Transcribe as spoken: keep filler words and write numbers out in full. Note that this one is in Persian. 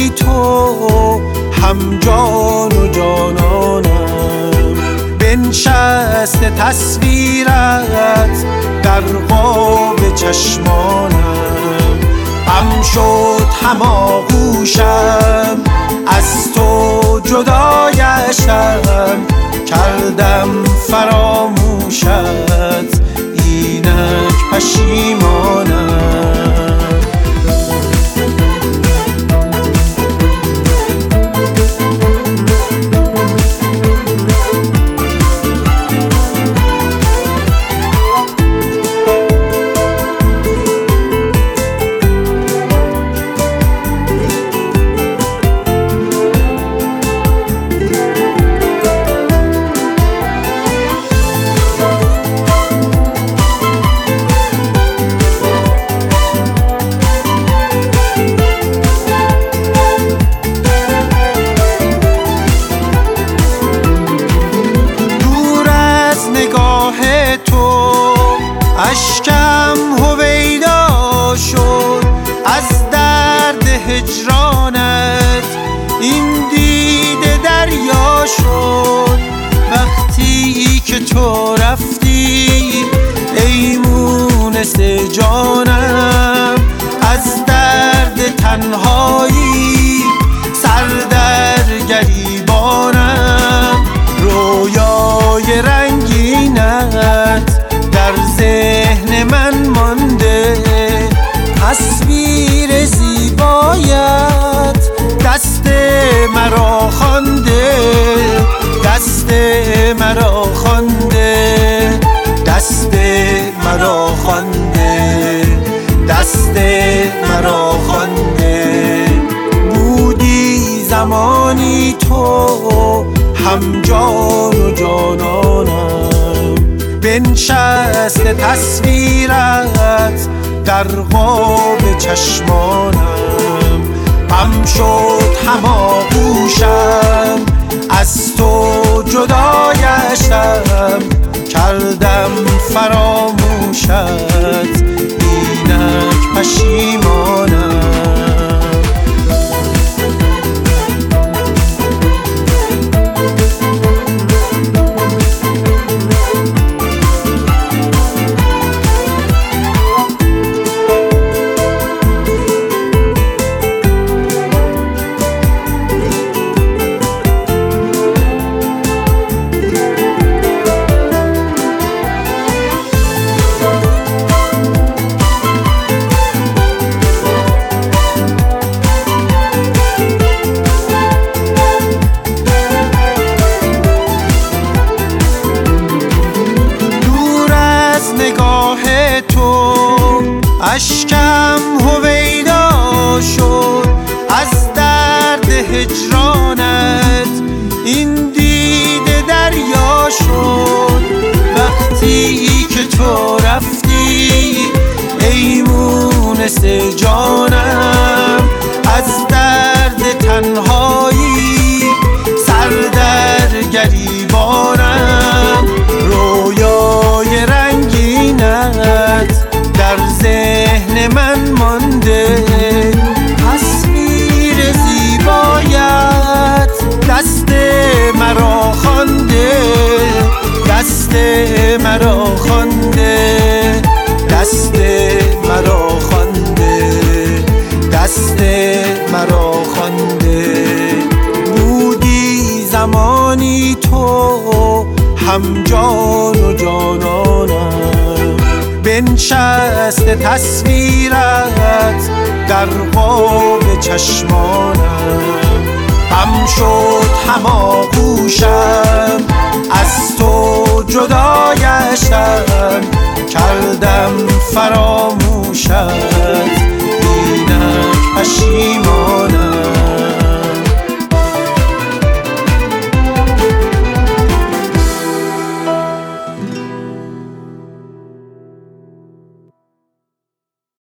زمانی تو هم جان و جانانم. بنشست تصویرت در قاب چشمانم، غم شد هم آغوشم از تو جدا گشتم، کردم فراموشت اینک پشیمانم. اشکم هویدا شد از درد هجرانت، این دیده دریا شد وقتی که تو رفتی ای مونس جانم. از درد تنهایی سر در گریبانم، رویای رنگینت در ذهن من مانده، تصویر زیبایت دست مرا خوانده، دست مرا خوانده، دست مرا خوانده، دست مرا خوانده. بودی زمانی تو هم جان و جانانم، بنشست تصویرت در قاب چشمانم، غم شد هم آغوشم از تو جدا گشتم، کردم فراموشت اینک پشیمانم. اشکم هویدا شد از درد هجرانت، این دیده دریا شد وقتی که تو رفتی ای مونس جانم. از درد تنهایی سر در گریبانم، رویای رنگینت در ذهن من مانده، تصویر زیبایت دست مرا خوانده، دست مرا خوانده، دست مرا خوانده، دست مرا خوانده. بودی زمانی تو هم جان و جانانم، بنشست تصویرت در قاب چشمانم، غم شد هم آغوشم از تو جدا گشتم، کردم فراموشت